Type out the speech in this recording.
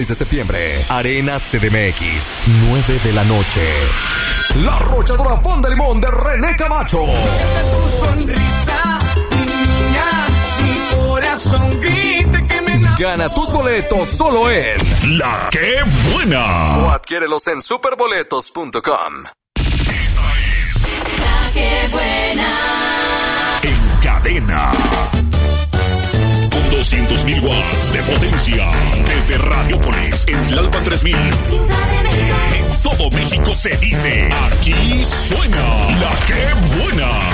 de septiembre, Arena CDMX, 9 de la noche. La Arrolladora Fonda Limón de René Camacho. Tu sonrisa, niña, mi corazón grita que me enamoró. Gana tus boletos solo en La Que Buena. o adquiérelos en superboletos.com. Esta es La Que Buena. En Cadena. Con 200.000 watts de potencia. Desde Radiópolis, en Tlalpan 3000. En todo México se dice, aquí suena La Que Buena.